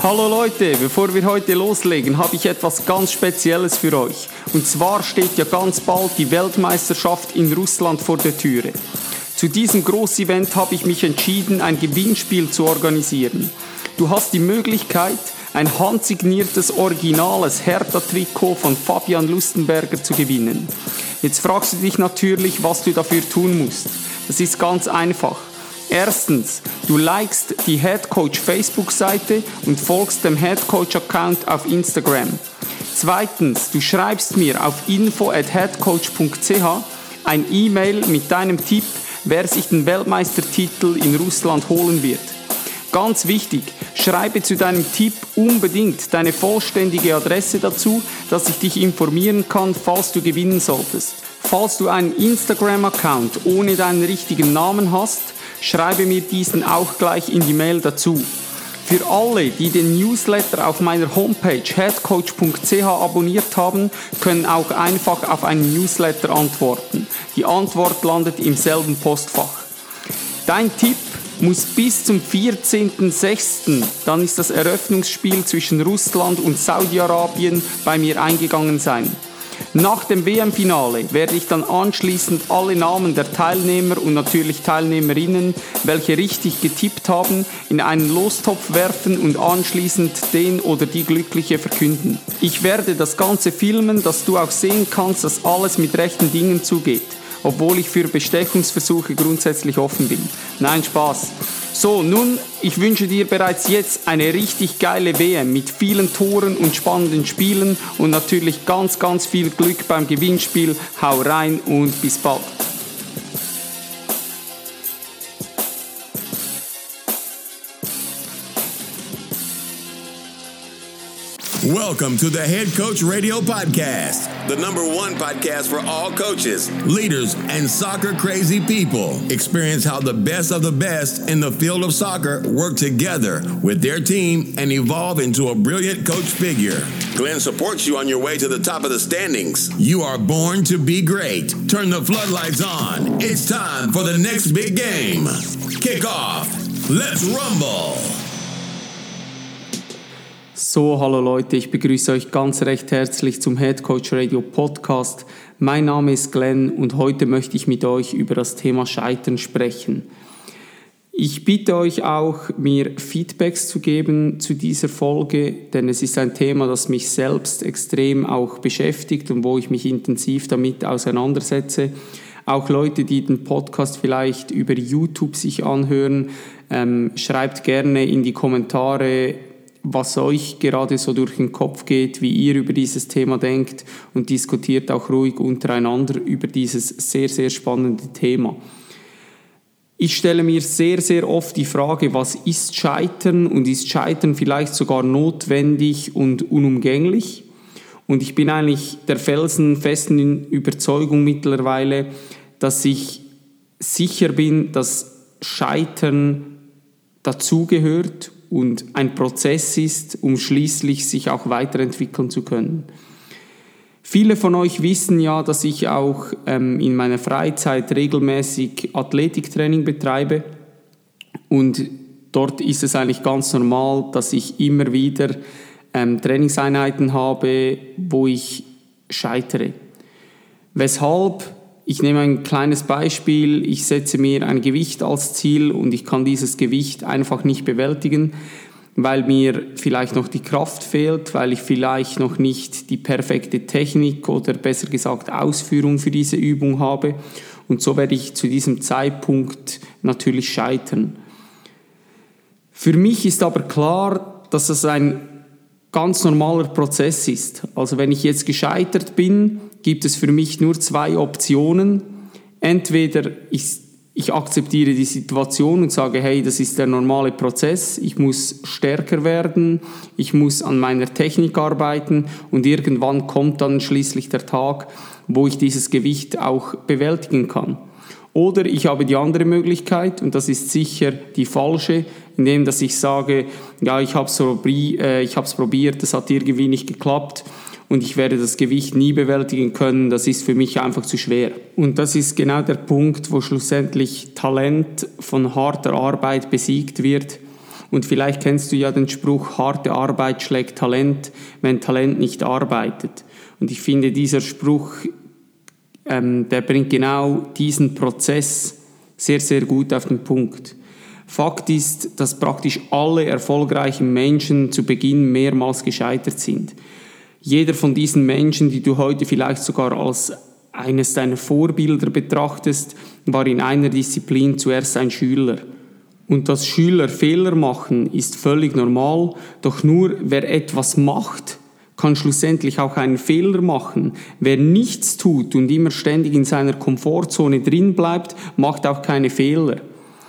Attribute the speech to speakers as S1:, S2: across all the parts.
S1: Hallo Leute, bevor wir heute loslegen, habe ich etwas ganz Spezielles für euch. Und zwar steht ja ganz bald die Weltmeisterschaft in Russland vor der Türe. Zu diesem Großevent habe ich mich entschieden, ein Gewinnspiel zu organisieren. Du hast die Möglichkeit, ein handsigniertes, originales Hertha-Trikot von Fabian Lustenberger zu gewinnen. Jetzt fragst du dich natürlich, was du dafür tun musst. Das ist ganz einfach. Erstens, du likest die Headcoach Facebook-Seite und folgst dem Headcoach-Account auf Instagram. Zweitens, du schreibst mir auf info@headcoach.ch ein E-Mail mit deinem Tipp, wer sich den Weltmeistertitel in Russland holen wird. Ganz wichtig, schreibe zu deinem Tipp unbedingt deine vollständige Adresse dazu, dass ich dich informieren kann, falls du gewinnen solltest. Falls du einen Instagram-Account ohne deinen richtigen Namen hast, schreibe mir diesen auch gleich in die Mail dazu. Für alle, die den Newsletter auf meiner Homepage headcoach.ch abonniert haben, können auch einfach auf einen Newsletter antworten. Die Antwort landet im selben Postfach. Dein Tipp muss bis zum 14.06., dann ist das Eröffnungsspiel zwischen Russland und Saudi-Arabien, bei mir eingegangen sein. Nach dem WM-Finale werde ich dann anschließend alle Namen der Teilnehmer und natürlich Teilnehmerinnen, welche richtig getippt haben, in einen Lostopf werfen und anschließend den oder die Glückliche verkünden. Ich werde das Ganze filmen, dass du auch sehen kannst, dass alles mit rechten Dingen zugeht, obwohl ich für Bestechungsversuche grundsätzlich offen bin. Nein, Spaß. So, nun, ich wünsche dir bereits jetzt eine richtig geile WM mit vielen Toren und spannenden Spielen und natürlich ganz, ganz viel Glück beim Gewinnspiel. Hau rein und bis bald.
S2: Welcome to the Head Coach Radio Podcast, the #1 podcast for all coaches, leaders, and soccer-crazy people. Experience how the best of the best in the field of soccer work together with their team and evolve into a brilliant coach figure. Glenn supports you on your way to the top of the standings. You are born to be great. Turn the floodlights on. It's time for the next big game. Kick off. Let's rumble.
S1: So, hallo Leute, ich begrüße euch ganz recht herzlich zum Head Coach Radio Podcast. Mein Name ist Glenn und heute möchte ich mit euch über das Thema Scheitern sprechen. Ich bitte euch auch, mir Feedbacks zu geben zu dieser Folge, denn es ist ein Thema, das mich selbst extrem auch beschäftigt und wo ich mich intensiv damit auseinandersetze. Auch Leute, die den Podcast vielleicht über YouTube sich anhören, schreibt gerne in die Kommentare, was euch gerade so durch den Kopf geht, wie ihr über dieses Thema denkt und diskutiert auch ruhig untereinander über dieses sehr, sehr spannende Thema. Ich stelle mir sehr, sehr oft die Frage, was ist Scheitern und ist Scheitern vielleicht sogar notwendig und unumgänglich? Und ich bin eigentlich der felsenfesten Überzeugung mittlerweile, dass ich sicher bin, dass Scheitern dazugehört und ein Prozess ist, um schließlich sich auch weiterentwickeln zu können. Viele von euch wissen ja, dass ich auch in meiner Freizeit regelmäßig Athletiktraining betreibe und dort ist es eigentlich ganz normal, dass ich immer wieder Trainingseinheiten habe, wo ich scheitere. Weshalb? Ich nehme ein kleines Beispiel, ich setze mir ein Gewicht als Ziel und ich kann dieses Gewicht einfach nicht bewältigen, weil mir vielleicht noch die Kraft fehlt, weil ich vielleicht noch nicht die perfekte Technik oder besser gesagt Ausführung für diese Übung habe und so werde ich zu diesem Zeitpunkt natürlich scheitern. Für mich ist aber klar, dass es ein ganz normaler Prozess ist. Also wenn ich jetzt gescheitert bin, gibt es für mich nur 2 Optionen. Entweder ich akzeptiere die Situation und sage, hey, das ist der normale Prozess, ich muss stärker werden, ich muss an meiner Technik arbeiten und irgendwann kommt dann schließlich der Tag, wo ich dieses Gewicht auch bewältigen kann. Oder ich habe die andere Möglichkeit und das ist sicher die falsche, indem dass ich sage, ja, ich habe es probiert, das hat irgendwie nicht geklappt und ich werde das Gewicht nie bewältigen können, das ist für mich einfach zu schwer. Und das ist genau der Punkt, wo schlussendlich Talent von harter Arbeit besiegt wird Und vielleicht kennst du ja den Spruch, harte Arbeit schlägt Talent, wenn Talent nicht arbeitet. Und ich finde, dieser Spruch, der bringt genau diesen Prozess sehr, sehr gut auf den Punkt. Fakt ist, dass praktisch alle erfolgreichen Menschen zu Beginn mehrmals gescheitert sind. Jeder von diesen Menschen, die du heute vielleicht sogar als eines deiner Vorbilder betrachtest, war in einer Disziplin zuerst ein Schüler. Und dass Schüler Fehler machen, ist völlig normal, doch nur wer etwas macht, kann schlussendlich auch einen Fehler machen. Wer nichts tut und immer ständig in seiner Komfortzone drin bleibt, macht auch keine Fehler.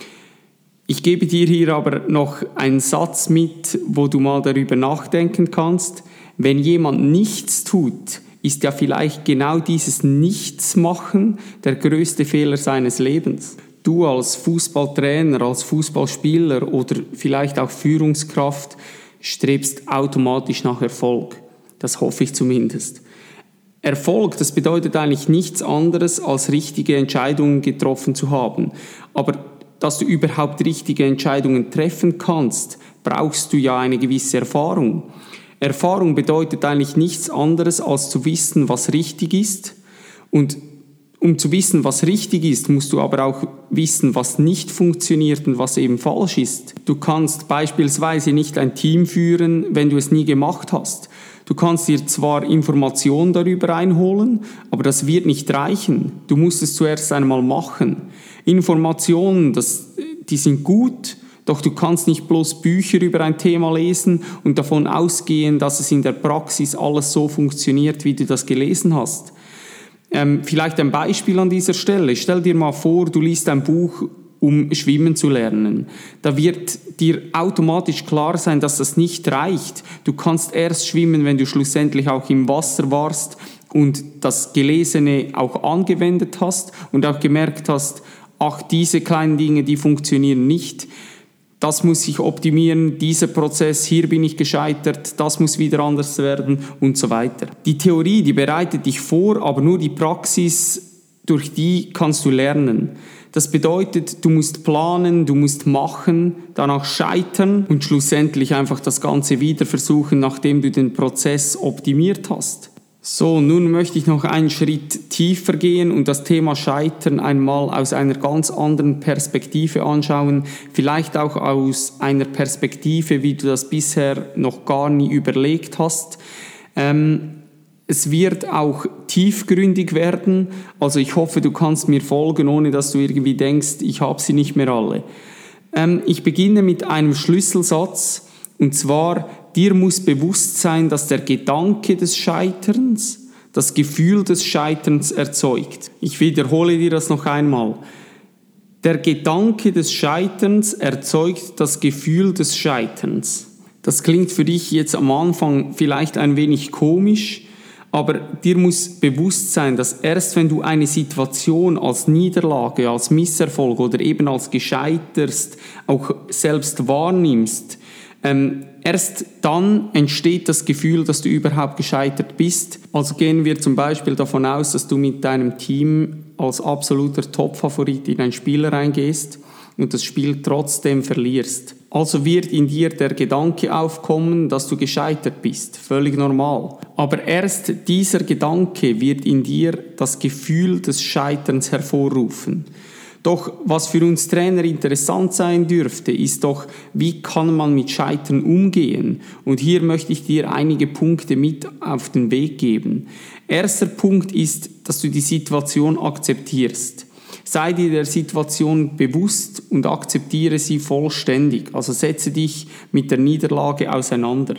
S1: Ich gebe dir hier aber noch einen Satz mit, wo du mal darüber nachdenken kannst. Wenn jemand nichts tut, ist ja vielleicht genau dieses Nichtsmachen der größte Fehler seines Lebens. Du als Fußballtrainer, als Fußballspieler oder vielleicht auch Führungskraft strebst automatisch nach Erfolg. Das hoffe ich zumindest. Erfolg, das bedeutet eigentlich nichts anderes, als richtige Entscheidungen getroffen zu haben. Aber dass du überhaupt richtige Entscheidungen treffen kannst, brauchst du ja eine gewisse Erfahrung. Erfahrung bedeutet eigentlich nichts anderes, als zu wissen, was richtig ist. Und um zu wissen, was richtig ist, musst du aber auch wissen, was nicht funktioniert und was eben falsch ist. Du kannst beispielsweise nicht ein Team führen, wenn du es nie gemacht hast. Du kannst dir zwar Informationen darüber einholen, aber das wird nicht reichen. Du musst es zuerst einmal machen. Informationen, die sind gut, doch du kannst nicht bloß Bücher über ein Thema lesen und davon ausgehen, dass es in der Praxis alles so funktioniert, wie du das gelesen hast. Vielleicht ein Beispiel an dieser Stelle. Stell dir mal vor, du liest ein Buch, um schwimmen zu lernen. Da wird dir automatisch klar sein, dass das nicht reicht. Du kannst erst schwimmen, wenn du schlussendlich auch im Wasser warst und das Gelesene auch angewendet hast und auch gemerkt hast, ach, diese kleinen Dinge, die funktionieren nicht. Das muss sich optimieren, dieser Prozess, hier bin ich gescheitert, das muss wieder anders werden und so weiter. Die Theorie, die bereitet dich vor, aber nur die Praxis, durch die kannst du lernen. Das bedeutet, du musst planen, du musst machen, danach scheitern und schlussendlich einfach das Ganze wieder versuchen, nachdem du den Prozess optimiert hast. So, nun möchte ich noch einen Schritt tiefer gehen und das Thema Scheitern einmal aus einer ganz anderen Perspektive anschauen, vielleicht auch aus einer Perspektive, wie du das bisher noch gar nie überlegt hast. Es wird auch tiefgründig werden, also ich hoffe, du kannst mir folgen, ohne dass du irgendwie denkst, ich habe sie nicht mehr alle. Ich beginne mit einem Schlüsselsatz, und zwar: Dir muss bewusst sein, dass der Gedanke des Scheiterns das Gefühl des Scheiterns erzeugt. Ich wiederhole dir das noch einmal. Der Gedanke des Scheiterns erzeugt das Gefühl des Scheiterns. Das klingt für dich jetzt am Anfang vielleicht ein wenig komisch, aber dir muss bewusst sein, dass erst wenn du eine Situation als Niederlage, als Misserfolg oder eben als gescheiterst auch selbst wahrnimmst, erst dann entsteht das Gefühl, dass du überhaupt gescheitert bist. Also gehen wir zum Beispiel davon aus, dass du mit deinem Team als absoluter Top-Favorit in ein Spiel reingehst und das Spiel trotzdem verlierst. Also wird in dir der Gedanke aufkommen, dass du gescheitert bist. Völlig normal. Aber erst dieser Gedanke wird in dir das Gefühl des Scheiterns hervorrufen. Doch was für uns Trainer interessant sein dürfte, ist doch, wie kann man mit Scheitern umgehen? Und hier möchte ich dir einige Punkte mit auf den Weg geben. Erster Punkt ist, dass du die Situation akzeptierst. Sei dir der Situation bewusst und akzeptiere sie vollständig. Also setze dich mit der Niederlage auseinander.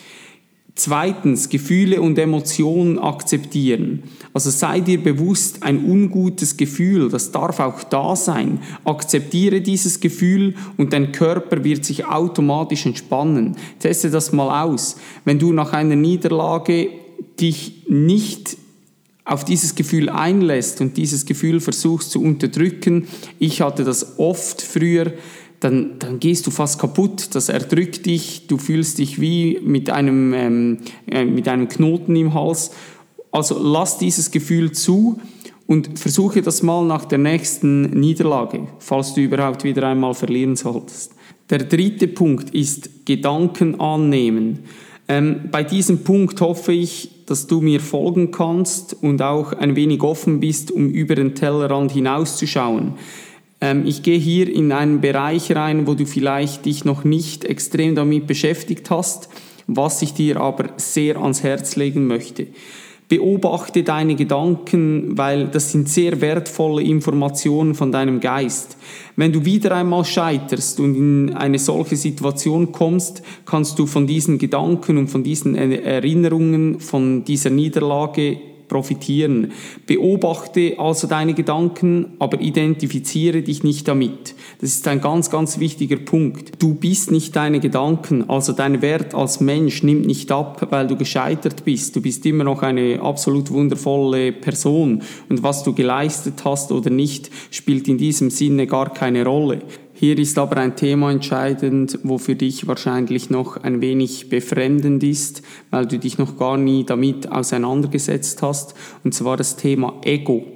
S1: Zweitens, Gefühle und Emotionen akzeptieren. Also sei dir bewusst, ein ungutes Gefühl, das darf auch da sein. Akzeptiere dieses Gefühl und dein Körper wird sich automatisch entspannen. Teste das mal aus. Wenn du nach einer Niederlage dich nicht auf dieses Gefühl einlässt und dieses Gefühl versuchst zu unterdrücken, ich hatte das oft früher, dann gehst du fast kaputt, das erdrückt dich, du fühlst dich wie mit einem Knoten im Hals. Also lass dieses Gefühl zu Und versuche das mal nach der nächsten Niederlage, falls du überhaupt wieder einmal verlieren solltest. Der dritte Punkt ist Gedanken annehmen. Bei diesem Punkt hoffe ich, dass du mir folgen kannst und auch ein wenig offen bist, um über den Tellerrand hinauszuschauen. Ich gehe hier in einen Bereich rein, wo du vielleicht dich noch nicht extrem damit beschäftigt hast, was ich dir aber sehr ans Herz legen möchte. Beobachte deine Gedanken, weil das sind sehr wertvolle Informationen von deinem Geist. Wenn du wieder einmal scheiterst und in eine solche Situation kommst, kannst du von diesen Gedanken und von diesen Erinnerungen, von dieser Niederlage profitieren. Beobachte also deine Gedanken, aber identifiziere dich nicht damit. Das ist ein ganz, ganz wichtiger Punkt. Du bist nicht deine Gedanken, also dein Wert als Mensch nimmt nicht ab, weil du gescheitert bist. Du bist immer noch eine absolut wundervolle Person und was du geleistet hast oder nicht, spielt in diesem Sinne gar keine Rolle. Hier ist aber ein Thema entscheidend, wo für dich wahrscheinlich noch ein wenig befremdend ist, weil du dich noch gar nie damit auseinandergesetzt hast, und zwar das Thema Ego.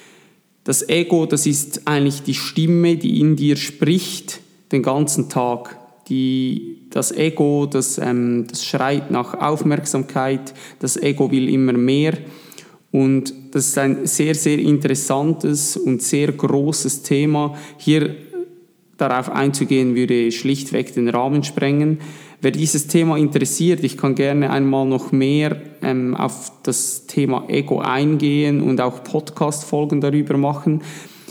S1: Das Ego, das ist eigentlich die Stimme, die in dir spricht den ganzen Tag. Das Ego, das schreit nach Aufmerksamkeit, das Ego will immer mehr. Und das ist ein sehr, sehr interessantes und sehr großes Thema. Hier darauf einzugehen, würde schlichtweg den Rahmen sprengen. Wer dieses Thema interessiert, ich kann gerne einmal noch mehr auf das Thema Ego eingehen und auch Podcast-Folgen darüber machen.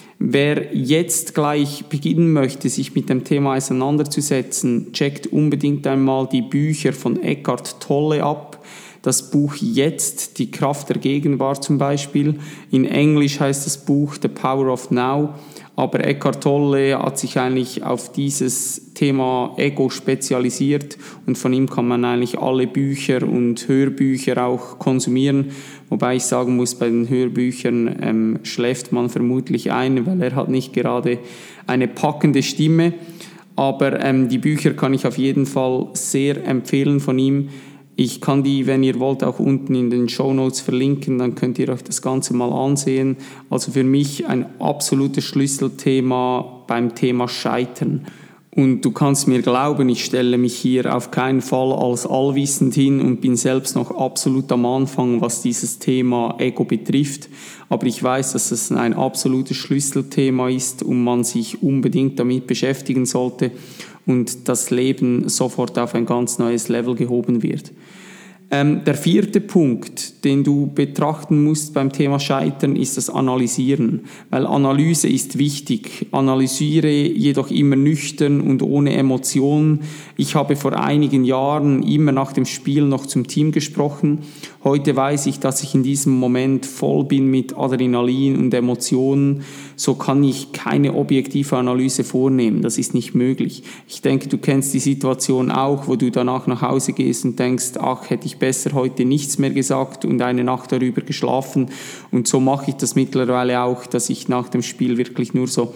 S1: Wer jetzt gleich beginnen möchte, sich mit dem Thema auseinanderzusetzen, checkt unbedingt einmal die Bücher von Eckhart Tolle ab. Das Buch Jetzt, die Kraft der Gegenwart zum Beispiel. In Englisch heißt das Buch The Power of Now. Aber Eckhart Tolle hat sich eigentlich auf dieses Thema Ego spezialisiert und von ihm kann man eigentlich alle Bücher und Hörbücher auch konsumieren. Wobei ich sagen muss, bei den Hörbüchern schläft man vermutlich ein, weil er hat nicht gerade eine packende Stimme. Aber die Bücher kann ich auf jeden Fall sehr empfehlen von ihm. Ich kann die, wenn ihr wollt, auch unten in den Shownotes verlinken, dann könnt ihr euch das Ganze mal ansehen. Also für mich ein absolutes Schlüsselthema beim Thema Scheitern. Und du kannst mir glauben, ich stelle mich hier auf keinen Fall als allwissend hin und bin selbst noch absolut am Anfang, was dieses Thema Ego betrifft. Aber ich weiß, dass es ein absolutes Schlüsselthema ist und man sich unbedingt damit beschäftigen sollte und das Leben sofort auf ein ganz neues Level gehoben wird. Der vierte Punkt, den du betrachten musst beim Thema Scheitern, ist das Analysieren. Weil Analyse ist wichtig. Analysiere jedoch immer nüchtern und ohne Emotionen. Ich habe vor einigen Jahren immer nach dem Spiel noch zum Team gesprochen. Heute weiß ich, dass ich in diesem Moment voll bin mit Adrenalin und Emotionen. So kann ich keine objektive Analyse vornehmen. Das ist nicht möglich. Ich denke, du kennst die Situation auch, wo du danach nach Hause gehst und denkst, ach, hätte ich besser heute nichts mehr gesagt und eine Nacht darüber geschlafen. Und so mache ich das mittlerweile auch, dass ich nach dem Spiel wirklich nur so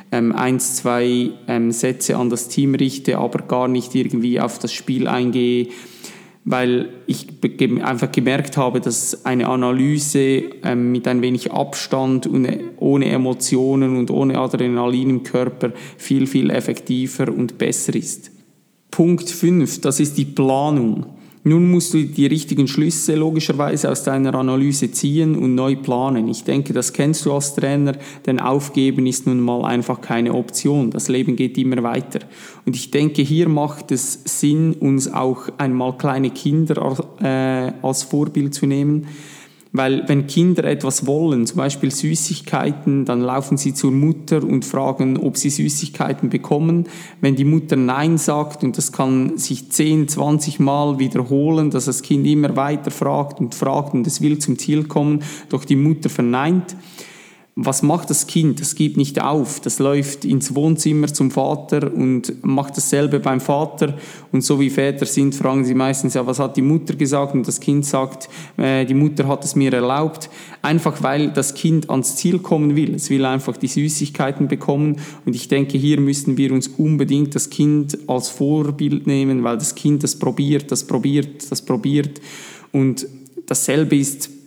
S1: 1-2 Sätze an das Team richte, aber gar nicht irgendwie auf das Spiel eingehe, weil ich einfach gemerkt habe, dass eine Analyse mit ein wenig Abstand und ohne Emotionen und ohne Adrenalin im Körper viel, viel effektiver und besser ist. Punkt 5, das ist die Planung. Nun musst du die richtigen Schlüsse logischerweise aus deiner Analyse ziehen und neu planen. Ich denke, das kennst du als Trainer, denn Aufgeben ist nun mal einfach keine Option. Das Leben geht immer weiter. Und ich denke, hier macht es Sinn, uns auch einmal kleine Kinder als Vorbild zu nehmen. Weil wenn Kinder etwas wollen, zum Beispiel Süßigkeiten, dann laufen sie zur Mutter und fragen, ob sie Süßigkeiten bekommen. Wenn die Mutter Nein sagt, und das kann sich 10, 20 Mal wiederholen, dass das Kind immer weiter fragt und es will zum Ziel kommen, doch die Mutter verneint. Was macht das Kind? Das gibt nicht auf. Das läuft ins Wohnzimmer zum Vater und macht dasselbe beim Vater. Und so wie Väter sind, fragen sie meistens, ja, was hat die Mutter gesagt? Und das Kind sagt, die Mutter hat es mir erlaubt. Einfach weil das Kind ans Ziel kommen will. Es will einfach die Süßigkeiten bekommen. Und ich denke, hier müssen wir uns unbedingt das Kind als Vorbild nehmen, weil das Kind das probiert. Und dasselbe ist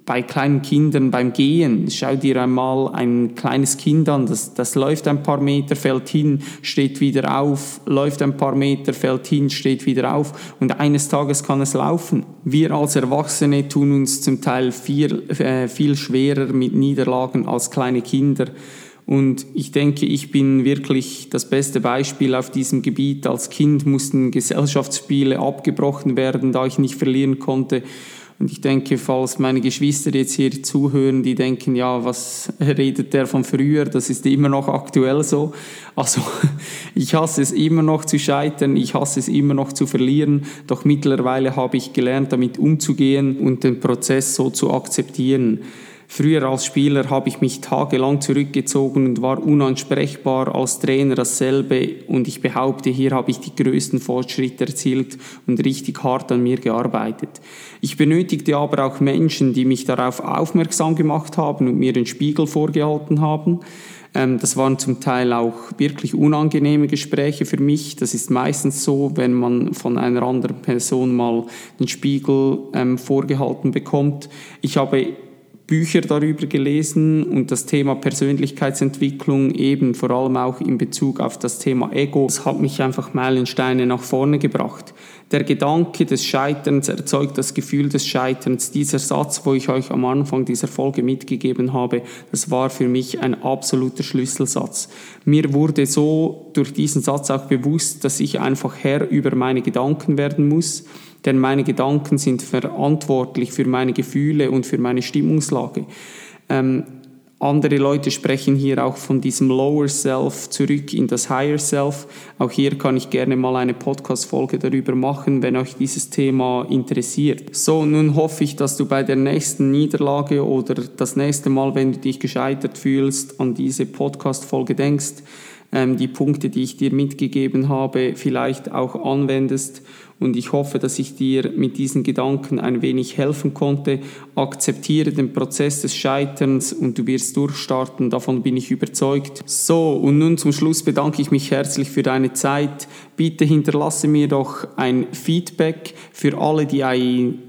S1: bei kleinen Kindern beim Gehen, schau dir einmal ein kleines Kind an, das läuft ein paar Meter, fällt hin, steht wieder auf, läuft ein paar Meter, fällt hin, steht wieder auf und eines Tages kann es laufen. Wir als Erwachsene tun uns zum Teil viel schwerer mit Niederlagen als kleine Kinder. Und ich denke, ich bin wirklich das beste Beispiel auf diesem Gebiet. Als Kind mussten Gesellschaftsspiele abgebrochen werden, da ich nicht verlieren konnte. Und ich denke, falls meine Geschwister jetzt hier zuhören, die denken, ja, was redet der von früher? Das ist immer noch aktuell so. Also ich hasse es immer noch zu scheitern, ich hasse es immer noch zu verlieren. Doch mittlerweile habe ich gelernt, damit umzugehen und den Prozess so zu akzeptieren. Früher als Spieler habe ich mich tagelang zurückgezogen und war unansprechbar, als Trainer dasselbe und ich behaupte, hier habe ich die größten Fortschritte erzielt und richtig hart an mir gearbeitet. Ich benötigte aber auch Menschen, die mich darauf aufmerksam gemacht haben und mir den Spiegel vorgehalten haben. Das waren zum Teil auch wirklich unangenehme Gespräche für mich. Das ist meistens so, wenn man von einer anderen Person mal den Spiegel vorgehalten bekommt. Ich habe Bücher darüber gelesen und das Thema Persönlichkeitsentwicklung eben vor allem auch in Bezug auf das Thema Ego. Das hat mich einfach Meilensteine nach vorne gebracht. Der Gedanke des Scheiterns erzeugt das Gefühl des Scheiterns. Dieser Satz, wo ich euch am Anfang dieser Folge mitgegeben habe, das war für mich ein absoluter Schlüsselsatz. Mir wurde so durch diesen Satz auch bewusst, dass ich einfach Herr über meine Gedanken werden muss. Denn meine Gedanken sind verantwortlich für meine Gefühle und für meine Stimmungslage. Andere Leute sprechen hier auch von diesem Lower Self zurück in das Higher Self. Auch hier kann ich gerne mal eine Podcast-Folge darüber machen, wenn euch dieses Thema interessiert. So, nun hoffe ich, dass du bei der nächsten Niederlage oder das nächste Mal, wenn du dich gescheitert fühlst, an diese Podcast-Folge denkst, die Punkte, die ich dir mitgegeben habe, vielleicht auch anwendest. Und ich hoffe, dass ich dir mit diesen Gedanken ein wenig helfen konnte. Akzeptiere den Prozess des Scheiterns und du wirst durchstarten, davon bin ich überzeugt. So, und nun zum Schluss bedanke ich mich herzlich für deine Zeit. Bitte hinterlasse mir doch ein Feedback für alle, die ein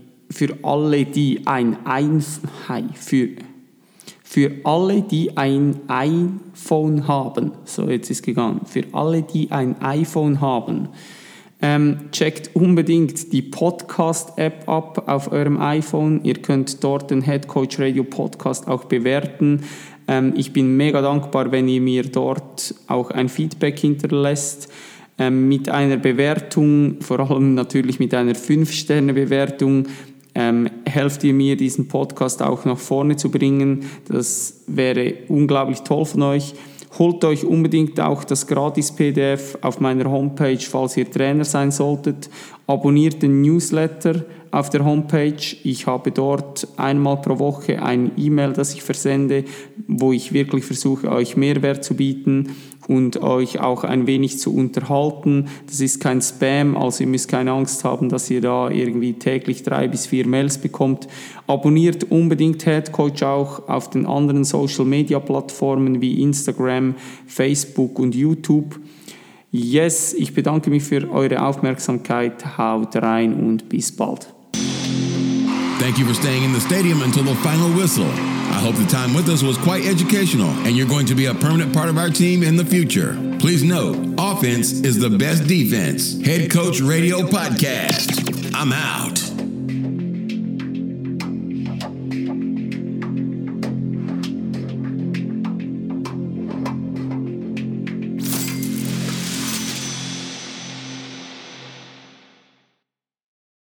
S1: iPhone haben. So, jetzt ist gegangen. Für alle, die ein iPhone haben. Checkt unbedingt die Podcast-App ab auf eurem iPhone. Ihr könnt dort den Head Coach Radio Podcast auch bewerten. Ich bin mega dankbar, wenn ihr mir dort auch ein Feedback hinterlässt. Mit einer Bewertung, vor allem natürlich mit einer 5-Sterne-Bewertung, helft ihr mir, diesen Podcast auch nach vorne zu bringen. Das wäre unglaublich toll von euch. Holt euch unbedingt auch das Gratis-PDF auf meiner Homepage, falls ihr Trainer sein solltet. Abonniert den Newsletter auf der Homepage. Ich habe dort einmal pro Woche ein E-Mail, das ich versende, wo ich wirklich versuche, euch Mehrwert zu bieten und euch auch ein wenig zu unterhalten. Das ist kein Spam, also ihr müsst keine Angst haben, dass ihr da irgendwie täglich 3 bis 4 Mails bekommt. Abonniert unbedingt Head Coach auch auf den anderen Social Media Plattformen wie Instagram, Facebook und YouTube. Yes, ich bedanke mich für eure Aufmerksamkeit. Haut rein und bis bald.
S2: Thank you for staying in the stadium until the final whistle. I hope the time with us was quite educational and you're going to be a permanent part of our team in the future. Please note, offense is the best defense. Head Coach Radio Podcast. I'm out.